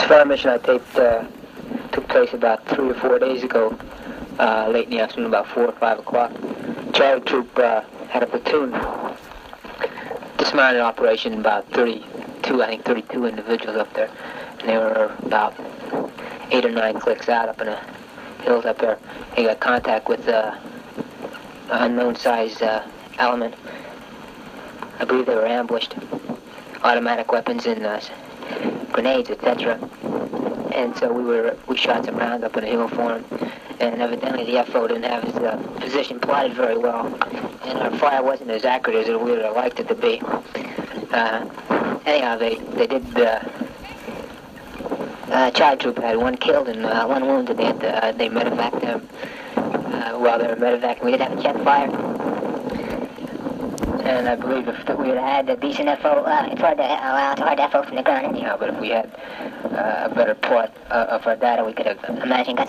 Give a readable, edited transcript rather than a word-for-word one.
fire mission I taped took place about 3 or 4 days ago, late in the afternoon, about 4 or 5 o'clock. Charlie Troop had a platoon dismounted operation, about 32, I think 32 individuals up there, and they were about 8 or 9 clicks out up in the hills up there. They got contact with an unknown size element. I believe they were ambushed, automatic weapons and grenades, etc. And so we shot some rounds up in the hill for him, and evidently the FO didn't have his position plotted very well, and our fire wasn't as accurate as we would have liked it to be. Anyhow, they did. Charlie Troop had 1 killed and 1 wounded. They medevaced them. While they were medevacing, we did have a check fire. And I believe if we had had a decent FO, it's hard to FO from the ground anyhow, but if we had a better plot of our data, we could have imagined